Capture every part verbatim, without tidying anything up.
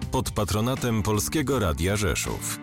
pod patronatem Polskiego Radia Rzeszów.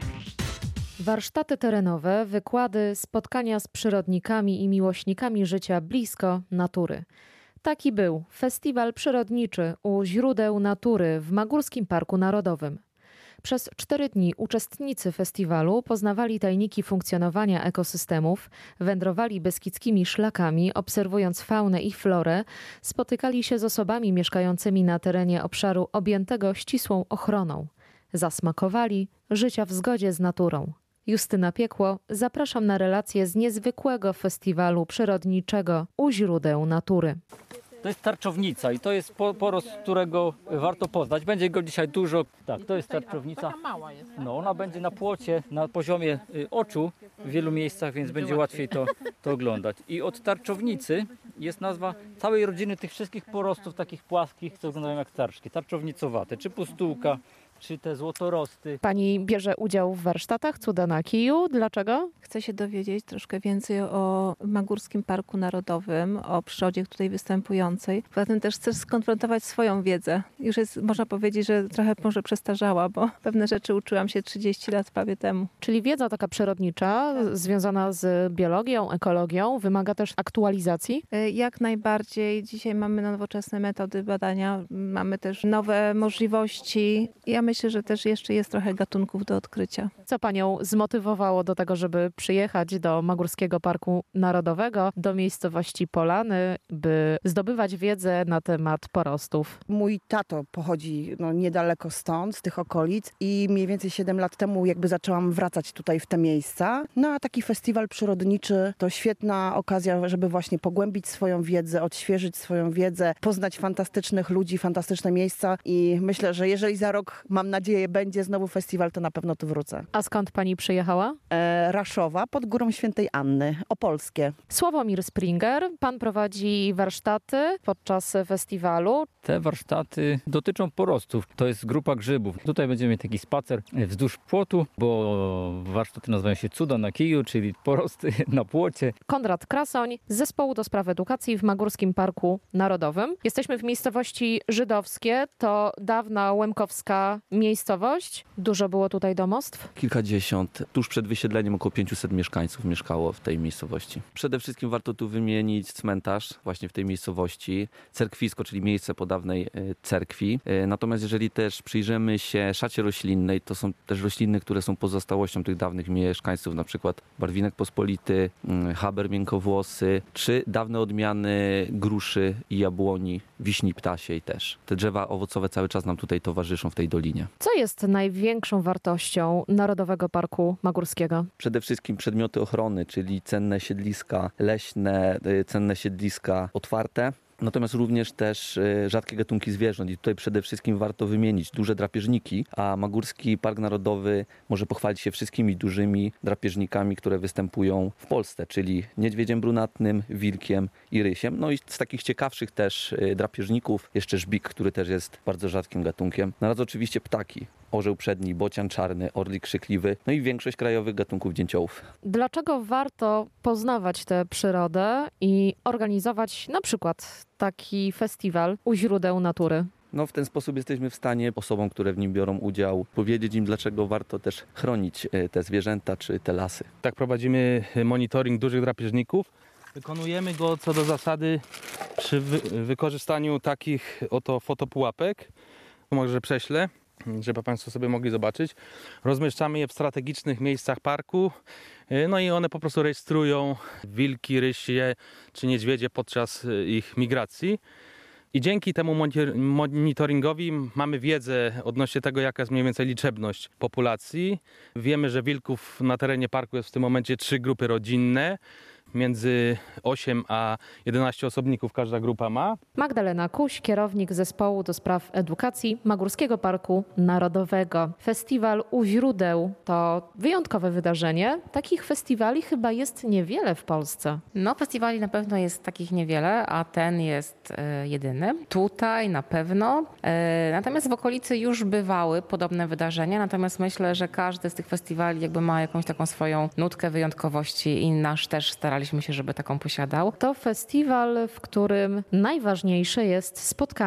Warsztaty terenowe, wykłady, spotkania z przyrodnikami i miłośnikami życia blisko natury. Taki był festiwal przyrodniczy u źródeł natury w Magórskim Parku Narodowym. Przez cztery dni uczestnicy festiwalu poznawali tajniki funkcjonowania ekosystemów, wędrowali beskidzkimi szlakami, obserwując faunę i florę, spotykali się z osobami mieszkającymi na terenie obszaru objętego ścisłą ochroną. Zasmakowali życia w zgodzie z naturą. Justyna Piekło, zapraszam na relację z niezwykłego festiwalu przyrodniczego u źródeł natury. To jest tarczownica i to jest porost, którego warto poznać. Będzie go dzisiaj dużo. Tak, to jest tarczownica. No, ona będzie na płocie, na poziomie oczu w wielu miejscach, więc będzie łatwiej to, to oglądać. I od tarczownicy jest nazwa całej rodziny tych wszystkich porostów takich płaskich, co wyglądają jak tarczki. Tarczownicowate, czy pustułka, czy te złotorosty. Pani bierze udział w warsztatach Cuda na kiju. Dlaczego? Chcę się dowiedzieć troszkę więcej o Magórskim Parku Narodowym, o przyrodzie tutaj występującej. Poza tym też chcę skonfrontować swoją wiedzę. Już jest, można powiedzieć, że trochę może przestarzała, bo pewne rzeczy uczyłam się trzydzieści lat prawie temu. Czyli wiedza taka przyrodnicza, tak, związana z biologią, ekologią, wymaga też aktualizacji? Jak najbardziej. Dzisiaj mamy nowoczesne metody badania, mamy też nowe możliwości. Ja myślę, że też jeszcze jest trochę gatunków do odkrycia. Co panią zmotywowało do tego, żeby przyjechać do Magórskiego Parku Narodowego, do miejscowości Polany, by zdobywać wiedzę na temat porostów? Mój tato pochodzi no, niedaleko stąd, z tych okolic i mniej więcej siedem lat temu jakby zaczęłam wracać tutaj w te miejsca. No a taki festiwal przyrodniczy to świetna okazja, żeby właśnie pogłębić swoją wiedzę, odświeżyć swoją wiedzę, poznać fantastycznych ludzi, fantastyczne miejsca i myślę, że jeżeli za rok, mam nadzieję, będzie znowu festiwal, to na pewno tu wrócę. A skąd pani przyjechała? E, Raszowa, pod Górą Świętej Anny, Opolskie. Sławomir Springer, pan prowadzi warsztaty podczas festiwalu. Te warsztaty dotyczą porostów. To jest grupa grzybów. Tutaj będziemy mieć taki spacer wzdłuż płotu, bo warsztaty nazywają się Cuda na kiju, czyli porosty na płocie. Konrad Krasoń z Zespołu do Spraw Edukacji w Magórskim Parku Narodowym. Jesteśmy w miejscowości Żydowskie. To dawna łemkowska miejscowość. Dużo było tutaj domostw? Kilkadziesiąt. Tuż przed wysiedleniem około pięciuset mieszkańców mieszkało w tej miejscowości. Przede wszystkim warto tu wymienić cmentarz właśnie w tej miejscowości, cerkwisko, czyli miejsce po dawnej cerkwi. Natomiast jeżeli też przyjrzymy się szacie roślinnej, to są też rośliny, które są pozostałością tych dawnych mieszkańców, na przykład barwinek pospolity, haber miękkowłosy, czy dawne odmiany gruszy i jabłoni, wiśni ptasiej też. Te drzewa owocowe cały czas nam tutaj towarzyszą w tej dolinie. Co jest największą wartością Narodowego Parku Magórskiego? Przede wszystkim przedmioty ochrony, czyli cenne siedliska leśne, cenne siedliska otwarte. Natomiast również też rzadkie gatunki zwierząt i tutaj przede wszystkim warto wymienić duże drapieżniki, a Magórski Park Narodowy może pochwalić się wszystkimi dużymi drapieżnikami, które występują w Polsce, czyli niedźwiedziem brunatnym, wilkiem i rysiem. No i z takich ciekawszych też drapieżników jeszcze żbik, który też jest bardzo rzadkim gatunkiem. Na raz oczywiście ptaki. Orzeł przedni, bocian czarny, orlik krzykliwy, no i większość krajowych gatunków dzięciołów. Dlaczego warto poznawać tę przyrodę i organizować na przykład taki festiwal u źródeł natury? No w ten sposób jesteśmy w stanie osobom, które w nim biorą udział, powiedzieć im, dlaczego warto też chronić te zwierzęta czy te lasy. Tak, prowadzimy monitoring dużych drapieżników. Wykonujemy go co do zasady przy wy- wykorzystaniu takich oto fotopułapek. Może prześlę, żeby Państwo sobie mogli zobaczyć. Rozmieszczamy je w strategicznych miejscach parku, no i one po prostu rejestrują wilki, rysie czy niedźwiedzie podczas ich migracji. I dzięki temu monitoringowi mamy wiedzę odnośnie tego, jaka jest mniej więcej liczebność populacji. Wiemy, że wilków na terenie parku jest w tym momencie trzy grupy rodzinne. Między osiem a jedenaście osobników każda grupa ma. Magdalena Kuś, kierownik Zespołu do Spraw Edukacji Magórskiego Parku Narodowego. Festiwal u źródeł to wyjątkowe wydarzenie. Takich festiwali chyba jest niewiele w Polsce. No, festiwali na pewno jest takich niewiele, a ten jest e, jedyny. Tutaj na pewno. E, natomiast w okolicy już bywały podobne wydarzenia, natomiast myślę, że każdy z tych festiwali jakby ma jakąś taką swoją nutkę wyjątkowości i nasz też staraliśmy się, żeby taką posiadał. To festiwal, w którym najważniejsze jest spotkanie.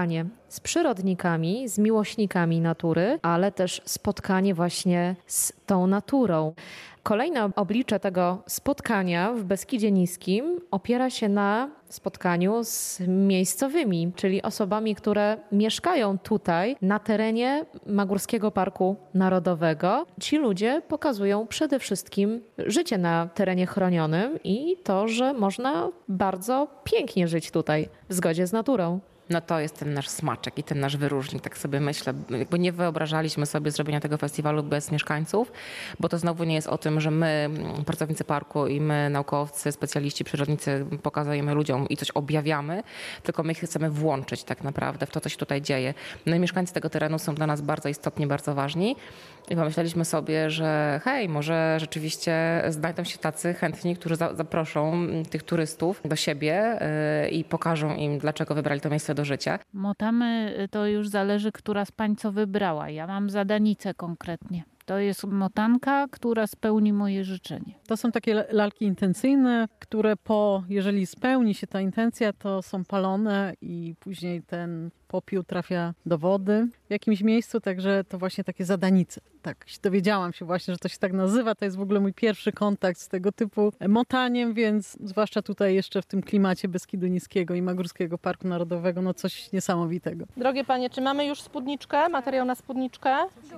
z przyrodnikami, z miłośnikami natury, ale też spotkanie właśnie z tą naturą. Kolejne oblicze tego spotkania w Beskidzie Niskim opiera się na spotkaniu z miejscowymi, czyli osobami, które mieszkają tutaj na terenie Magórskiego Parku Narodowego. Ci ludzie pokazują przede wszystkim życie na terenie chronionym i to, że można bardzo pięknie żyć tutaj w zgodzie z naturą. No to jest ten nasz smaczek i ten nasz wyróżnik, tak sobie myślę. Jakby nie wyobrażaliśmy sobie zrobienia tego festiwalu bez mieszkańców, bo to znowu nie jest o tym, że my, pracownicy parku i my, naukowcy, specjaliści, przyrodnicy, pokazujemy ludziom i coś objawiamy, tylko my ich chcemy włączyć tak naprawdę w to, co się tutaj dzieje. No i mieszkańcy tego terenu są dla nas bardzo istotni, bardzo ważni. I pomyśleliśmy sobie, że hej, może rzeczywiście znajdą się tacy chętni, którzy za- zaproszą tych turystów do siebie yy, i pokażą im, dlaczego wybrali to miejsce do życia. Motamy to już zależy, która z pań co wybrała. Ja mam zadanicę konkretnie. To jest motanka, która spełni moje życzenie. To są takie lalki intencyjne, które po, jeżeli spełni się ta intencja, to są palone i później ten popiół trafia do wody w jakimś miejscu, także to właśnie takie zadanice. Tak, dowiedziałam się właśnie, że to się tak nazywa. To jest w ogóle mój pierwszy kontakt z tego typu motaniem, więc zwłaszcza tutaj jeszcze w tym klimacie Beskidu Niskiego i Magórskiego Parku Narodowego, no coś niesamowitego. Drogie panie, czy mamy już spódniczkę, materiał na spódniczkę?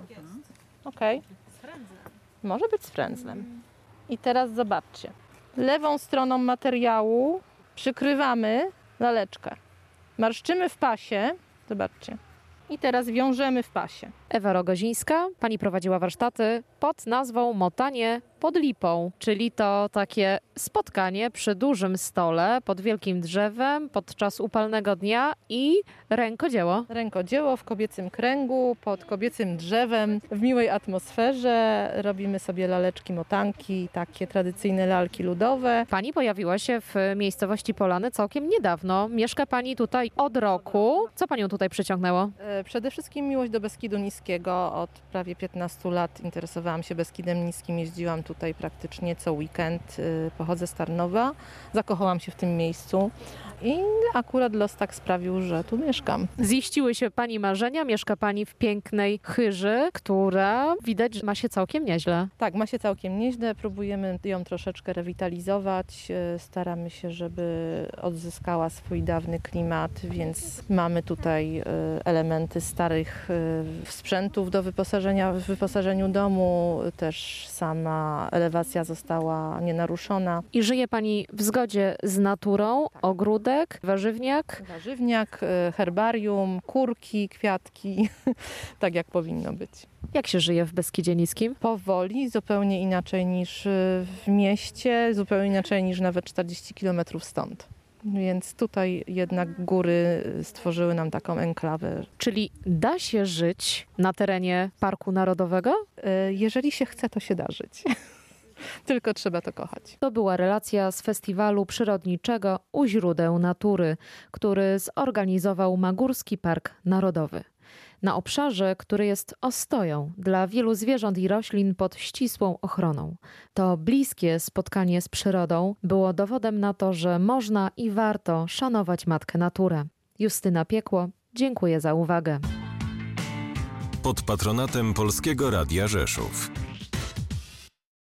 Okej. Okay. Może być z frędzlem. I teraz zobaczcie. Lewą stroną materiału przykrywamy laleczkę. Marszczymy w pasie. Zobaczcie. I teraz wiążemy w pasie. Ewa Rogozińska, pani prowadziła warsztaty pod nazwą Motanie pod lipą, czyli to takie spotkanie przy dużym stole, pod wielkim drzewem, podczas upalnego dnia i rękodzieło. Rękodzieło w kobiecym kręgu, pod kobiecym drzewem, w miłej atmosferze. Robimy sobie laleczki, motanki, takie tradycyjne lalki ludowe. Pani pojawiła się w miejscowości Polany całkiem niedawno. Mieszka pani tutaj od roku. Co panią tutaj przyciągnęło? Przede wszystkim miłość do Beskidu Niskiego. Od prawie piętnastu lat interesowałam się Beskidem Niskim, jeździłam tutaj praktycznie co weekend. Pochodzę z Tarnowa, zakochałam się w tym miejscu i akurat los tak sprawił, że tu mieszkam. Ziściły się pani marzenia, mieszka pani w pięknej Chyży, która widać, że ma się całkiem nieźle. Tak, ma się całkiem nieźle, próbujemy ją troszeczkę rewitalizować, staramy się, żeby odzyskała swój dawny klimat, więc mamy tutaj elementy starych sprzętów do wyposażenia, w wyposażeniu domu, też sama elewacja została nienaruszona. I żyje pani w zgodzie z naturą, tak. Ogródek, warzywniak? Warzywniak, herbarium, kurki, kwiatki, tak jak powinno być. Jak się żyje w Beskidzie Niskim? Powoli, zupełnie inaczej niż w mieście, zupełnie inaczej niż nawet czterdzieści kilometrów stąd. Więc tutaj jednak góry stworzyły nam taką enklawę. Czyli da się żyć na terenie Parku Narodowego? Jeżeli się chce, to się da żyć. Tylko trzeba to kochać. To była relacja z festiwalu przyrodniczego U źródeł natury, który zorganizował Magórski Park Narodowy. Na obszarze, który jest ostoją dla wielu zwierząt i roślin pod ścisłą ochroną. To bliskie spotkanie z przyrodą było dowodem na to, że można i warto szanować matkę naturę. Justyna Piekło, dziękuję za uwagę. Pod patronatem Polskiego Radia Rzeszów.